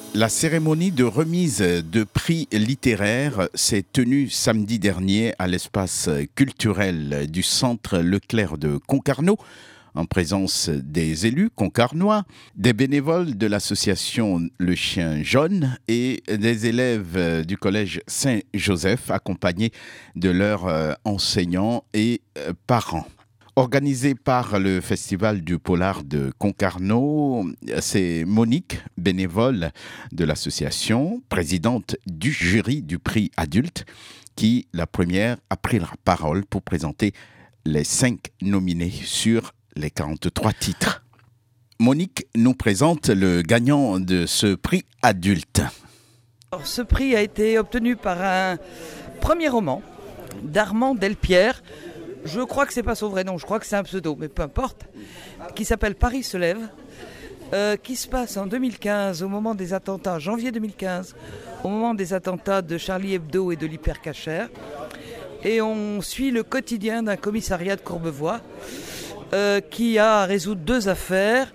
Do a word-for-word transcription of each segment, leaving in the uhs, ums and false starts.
La cérémonie de remise de prix littéraires s'est tenue samedi dernier à l'espace culturel du Centre Leclerc de Concarneau, en présence des élus concarnois, des bénévoles de l'association Le Chien Jaune et des élèves du collège Saint-Joseph, accompagnés de leurs enseignants et parents. Organisé par le Festival du Polar de Concarneau, c'est Monique, bénévole de l'association, présidente du jury du prix adulte, qui, la première, a pris la parole pour présenter les cinq nominés sur les quarante-trois titres. Monique nous présente le gagnant de ce prix adulte. Alors, ce prix a été obtenu par un premier roman d'Armand Delpierre. Je crois que c'est pas son vrai nom, je crois que c'est un pseudo, mais peu importe, qui s'appelle Paris se lève, euh, qui se passe en deux mille quinze, au moment des attentats, janvier deux mille quinze, au moment des attentats de Charlie Hebdo et de l'Hypercacher. Et on suit le quotidien d'un commissariat de Courbevoie euh, qui a à résoudre deux affaires,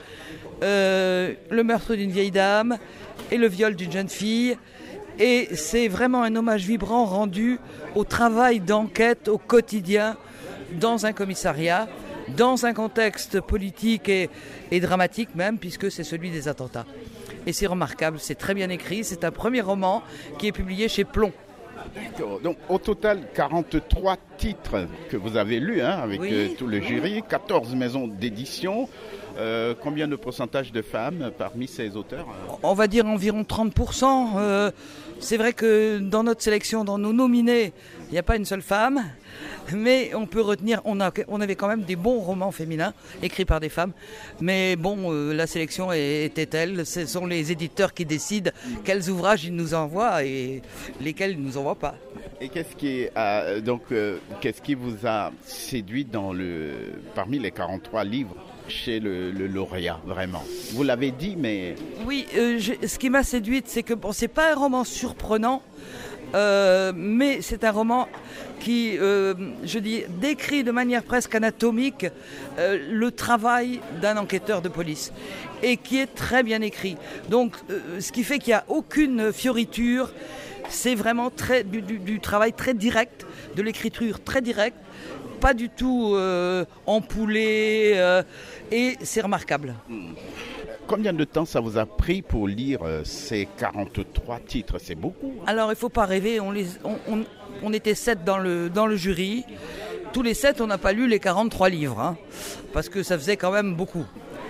euh, le meurtre d'une vieille dame et le viol d'une jeune fille. Et c'est vraiment un hommage vibrant rendu au travail d'enquête au quotidien dans un commissariat, dans un contexte politique et, et dramatique même, puisque c'est celui des attentats. Et c'est remarquable, c'est très bien écrit, c'est un premier roman qui est publié chez Plomb. D'accord. Donc au total, quarante-trois titres que vous avez lus, hein, avec oui, euh, tout le jury, quatorze maisons d'édition. Euh, combien de pourcentage de femmes parmi ces auteurs ? On va dire environ trente pour cent. Euh, c'est vrai que dans notre sélection, dans nos nominés, il n'y a pas une seule femme, mais on peut retenir, on, a, on avait quand même des bons romans féminins écrits par des femmes, mais bon, euh, la sélection était telle, ce sont les éditeurs qui décident quels ouvrages ils nous envoient et lesquels ils ne nous envoient pas. Et qu'est-ce qui, euh, donc, euh, qu'est-ce qui vous a séduit dans le, parmi les quarante-trois livres chez le, le lauréat, vraiment? Vous l'avez dit, mais... Oui, euh, je, ce qui m'a séduite, c'est que bon, c'est pas un roman surprenant, euh, mais c'est un roman qui, euh, je dis, décrit de manière presque anatomique euh, le travail d'un enquêteur de police et qui est très bien écrit. Donc, euh, ce qui fait qu'il n'y a aucune fioriture, c'est vraiment très, du, du, du travail très direct, de l'écriture très directe, pas du tout euh, empoulé, euh, et c'est remarquable. Combien de temps ça vous a pris pour lire euh, ces quarante-trois titres? C'est beaucoup. Hein? Alors il ne faut pas rêver, on, les, on, on, on était sept dans le, dans le jury. Tous les sept, on n'a pas lu les quarante-trois livres, hein, parce que ça faisait quand même beaucoup.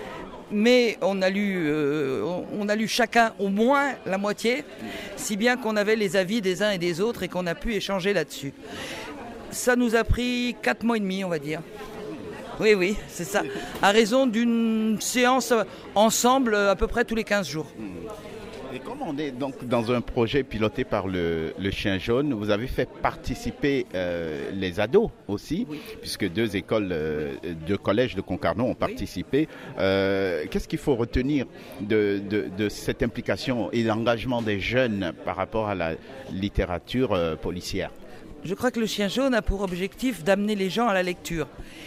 Mais on a lu, euh, on a lu chacun au moins la moitié, si bien qu'on avait les avis des uns et des autres et qu'on a pu échanger là-dessus. Ça nous a pris quatre mois et demi, on va dire. Oui, oui, c'est ça. À raison d'une séance ensemble à peu près tous les quinze jours. Et comme on est donc dans un projet piloté par le, le Chien Jaune, vous avez fait participer euh, les ados aussi, oui, puisque deux écoles, euh, deux collèges de Concarneau ont participé. Oui. Euh, qu'est-ce qu'il faut retenir de, de, de cette implication et l'engagement des jeunes par rapport à la littérature euh, policière? Je crois que le Chien Jaune a pour objectif d'amener les gens à la lecture.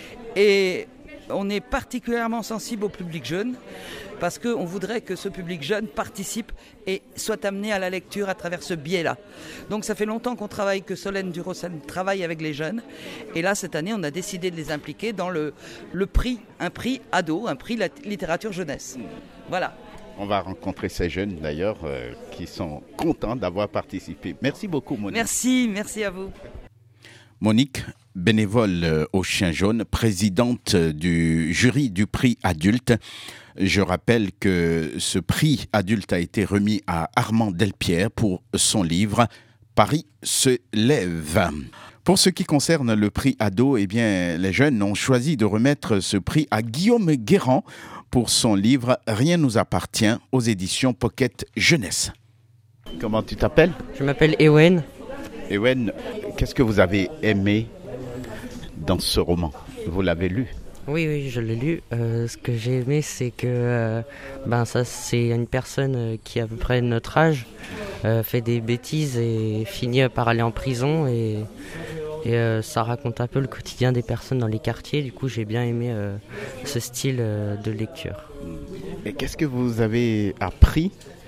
Et on est particulièrement sensible au public jeune parce qu'on voudrait que ce public jeune participe et soit amené à la lecture à travers ce biais-là. Donc ça fait longtemps qu'on travaille, que Solène Durossen travaille avec les jeunes. Et là, cette année, on a décidé de les impliquer dans le, le prix, un prix ado, un prix littérature jeunesse. Voilà. On va rencontrer ces jeunes d'ailleurs euh, qui sont contents d'avoir participé. Merci beaucoup, Monique. Merci, merci à vous. Monique, bénévole au Chien Jaune, présidente du jury du prix adulte. Je rappelle que ce prix adulte a été remis à Armand Delpierre pour son livre « Paris se lève ». Pour ce qui concerne le prix ado, eh bien, les jeunes ont choisi de remettre ce prix à Guillaume Guérand pour son livre « Rien nous appartient » aux éditions Pocket Jeunesse. Comment tu t'appelles ? Je m'appelle Ewen. Ewen, qu'est-ce que vous avez aimé dans ce roman ? Vous l'avez lu ? Oui, oui, je l'ai lu. Euh, ce que j'ai aimé, c'est que euh, ben, ça, c'est une personne qui, à peu près de notre âge, euh, fait des bêtises et finit par aller en prison. Et, et euh, ça raconte un peu le quotidien des personnes dans les quartiers. Du coup, j'ai bien aimé euh, ce style euh, de lecture. Et qu'est-ce que vous avez appris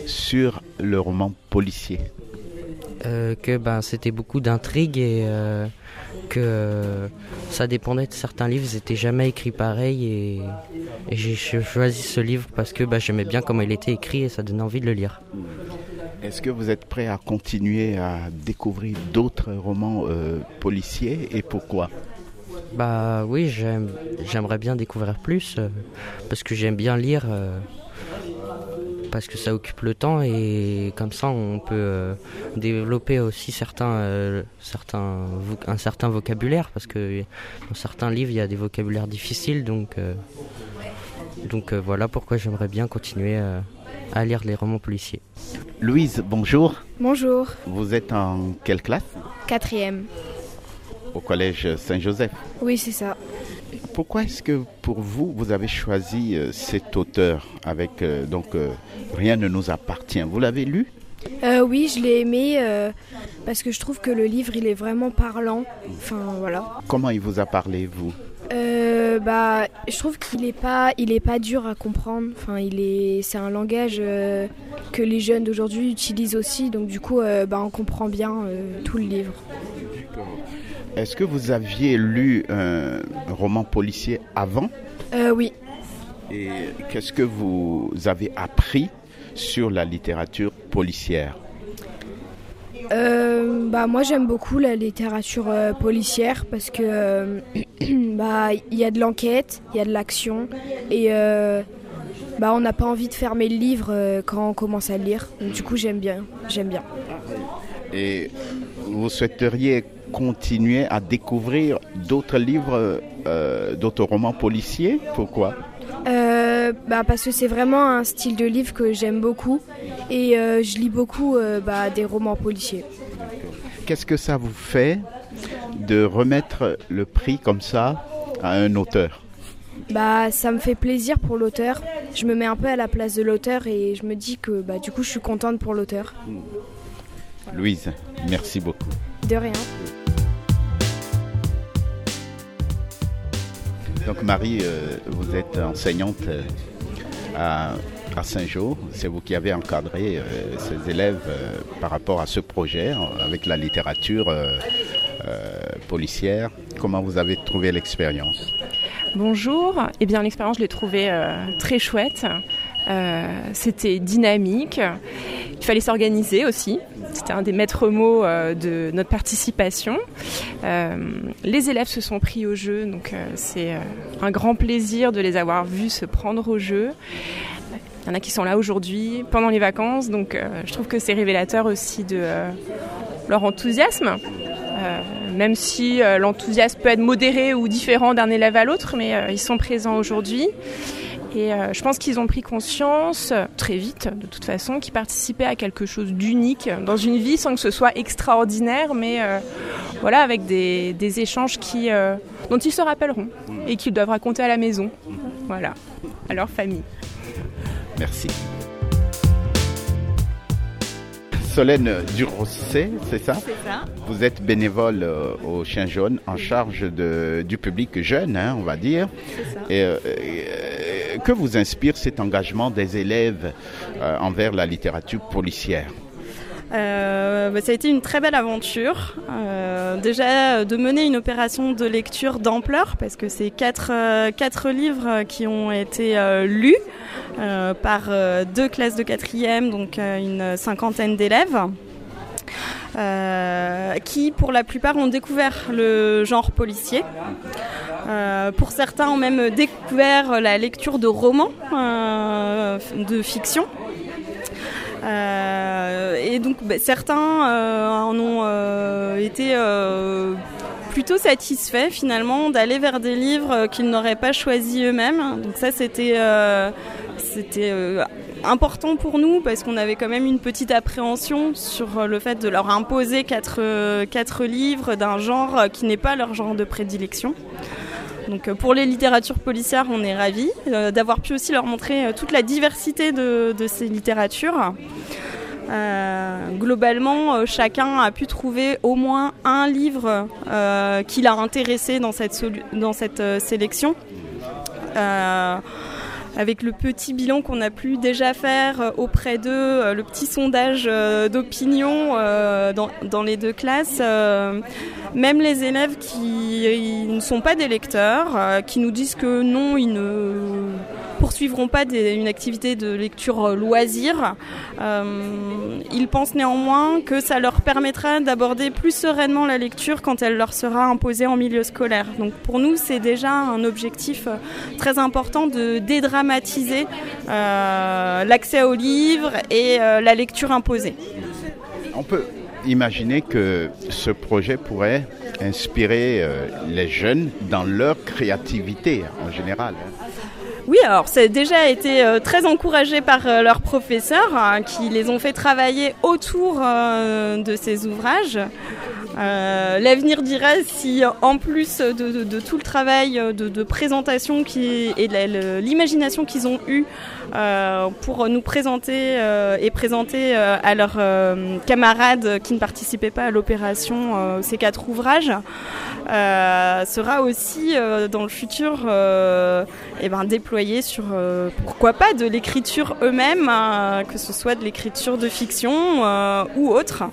sur le roman policier? Euh, que ben, c'était beaucoup d'intrigues et euh, que euh, ça dépendait de certains livres, ils n'étaient jamais écrits pareil et, et j'ai choisi ce livre parce que ben, j'aimais bien comment il était écrit et ça donnait envie de le lire. Est-ce que vous êtes prêt à continuer à découvrir d'autres romans euh, policiers et pourquoi? Bah oui, j'aime, j'aimerais bien découvrir plus euh, parce que j'aime bien lire. Euh, parce que ça occupe le temps et comme ça on peut euh, développer aussi certains, euh, certains, un certain vocabulaire parce que dans certains livres il y a des vocabulaires difficiles donc, euh, donc euh, voilà pourquoi j'aimerais bien continuer euh, à lire les romans policiers. Louise, bonjour. Bonjour. Vous êtes en quelle classe? Quatrième. Au collège Saint-Joseph. Oui, c'est ça. Pourquoi est-ce que pour vous, vous avez choisi euh, cet auteur avec euh, donc euh, Rien ne nous appartient? Vous l'avez lu? euh, Oui, je l'ai aimé euh, parce que je trouve que le livre, il est vraiment parlant. Enfin, voilà. Comment il vous a parlé, vous? euh, bah, je trouve qu'il est pas, il est pas dur à comprendre. Enfin, il est, c'est un langage euh, que les jeunes d'aujourd'hui utilisent aussi. Donc du coup, euh, bah, on comprend bien euh, tout le livre. Est-ce que vous aviez lu un roman policier avant? euh, Oui. Et qu'est-ce que vous avez appris sur la littérature policière? euh, bah, Moi, j'aime beaucoup la littérature euh, policière parce que euh, bah, y a de l'enquête, il y a de l'action et euh, bah, on n'a pas envie de fermer le livre euh, quand on commence à le lire. Donc, du coup, j'aime bien, j'aime bien. Et vous souhaiteriez continuer à découvrir d'autres livres, euh, d'autres romans policiers? Pourquoi? euh, bah Parce que c'est vraiment un style de livre que j'aime beaucoup et euh, je lis beaucoup euh, bah, des romans policiers. Qu'est-ce que ça vous fait de remettre le prix comme ça à un auteur? Bah, ça me fait plaisir pour l'auteur. Je me mets un peu à la place de l'auteur et je me dis que bah, du coup je suis contente pour l'auteur. Louise, merci beaucoup. De rien. Donc Marie, euh, vous êtes enseignante euh, à, à Saint-Jean. C'est vous qui avez encadré euh, ces élèves euh, par rapport à ce projet euh, avec la littérature euh, euh, policière. Comment vous avez trouvé l'expérience? Bonjour. Eh bien, l'expérience, je l'ai trouvée euh, très chouette. Euh, c'était dynamique. Il fallait s'organiser aussi. C'était un des maîtres mots euh, de notre participation. Euh, les élèves se sont pris au jeu, donc euh, c'est euh, un grand plaisir de les avoir vus se prendre au jeu. Il y en a qui sont là aujourd'hui, pendant les vacances, donc euh, je trouve que c'est révélateur aussi de euh, leur enthousiasme. Euh, même si euh, l'enthousiasme peut être modéré ou différent d'un élève à l'autre, mais euh, ils sont présents aujourd'hui. Et euh, je pense qu'ils ont pris conscience, euh, très vite de toute façon, qu'ils participaient à quelque chose d'unique dans une vie sans que ce soit extraordinaire, mais euh, voilà, avec des, des échanges qui, euh, dont ils se rappelleront et qu'ils doivent raconter à la maison, voilà, à leur famille. Merci. Solène Durosset, c'est ça? C'est ça. Vous êtes bénévole euh, au Chien Jaune en charge de, du public jeune, hein, on va dire. C'est ça. Et, euh, et, euh, que vous inspire cet engagement des élèves euh, envers la littérature policière? Euh, bah, ça a été une très belle aventure. Euh, déjà, de mener une opération de lecture d'ampleur, parce que c'est quatre, euh, quatre livres qui ont été euh, lus euh, par euh, deux classes de quatrième, donc euh, une cinquantaine d'élèves. Euh, qui pour la plupart ont découvert le genre policier. Euh, pour certains ont même découvert la lecture de romans euh, de fiction. Euh, et donc bah, certains euh, en ont euh, été euh, plutôt satisfaits finalement d'aller vers des livres qu'ils n'auraient pas choisis eux-mêmes. Donc ça c'était, euh, c'était euh, important pour nous parce qu'on avait quand même une petite appréhension sur le fait de leur imposer quatre, euh, quatre livres d'un genre qui n'est pas leur genre de prédilection. Donc pour les littératures policières, on est ravis euh, d'avoir pu aussi leur montrer euh, toute la diversité de, de ces littératures. Euh, globalement, euh, chacun a pu trouver au moins un livre euh, qui l'a intéressé dans cette, solu- dans cette euh, sélection. Euh, avec le petit bilan qu'on a pu déjà faire auprès d'eux, le petit sondage d'opinion dans, dans les deux classes, même les élèves qui ne sont pas des lecteurs, qui nous disent que non, ils ne poursuivront pas des, une activité de lecture loisir, euh, ils pensent néanmoins que ça leur permettra d'aborder plus sereinement la lecture quand elle leur sera imposée en milieu scolaire. Donc pour nous, c'est déjà un objectif très important de dédramatiser euh, l'accès aux livres et euh, la lecture imposée. On peut imaginer que ce projet pourrait inspirer euh, les jeunes dans leur créativité en général. Oui, alors ça a déjà été euh, très encouragé par euh, leurs professeurs euh, qui les ont fait travailler autour euh, de ces ouvrages. Euh, l'avenir dira si en plus de, de, de tout le travail de, de présentation qui, et de la, l'imagination qu'ils ont eue euh, pour nous présenter euh, et présenter euh, à leurs euh, camarades qui ne participaient pas à l'opération euh, ces quatre ouvrages euh, sera aussi euh, dans le futur euh, et ben, déployé sur euh, pourquoi pas de l'écriture eux-mêmes, euh, que ce soit de l'écriture de fiction euh, ou autre.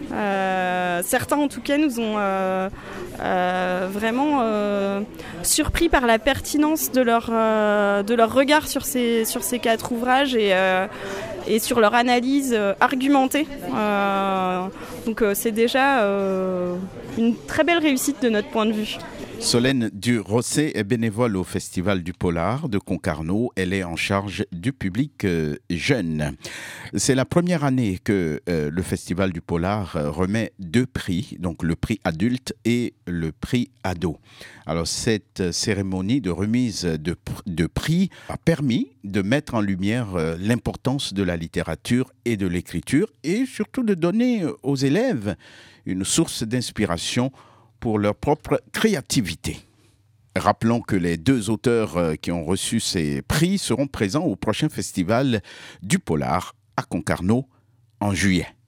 Euh, certains en tout cas nous ont euh, euh, vraiment euh, surpris par la pertinence de leur, euh, de leur regard sur ces, sur ces quatre ouvrages et, euh, et sur leur analyse euh, argumentée. Euh, donc euh, c'est déjà euh, une très belle réussite de notre point de vue. Solène Durosset est bénévole au Festival du Polar de Concarneau. Elle est en charge du public euh, jeune. C'est la première année que euh, le Festival du Polar euh, remet deux prix, donc le prix adulte et le prix ado. Alors cette cérémonie de remise de, de prix a permis de mettre en lumière euh, l'importance de la littérature et de l'écriture et surtout de donner aux élèves une source d'inspiration pour leur propre créativité. Rappelons que les deux auteurs qui ont reçu ces prix seront présents au prochain festival du Polar à Concarneau en juillet.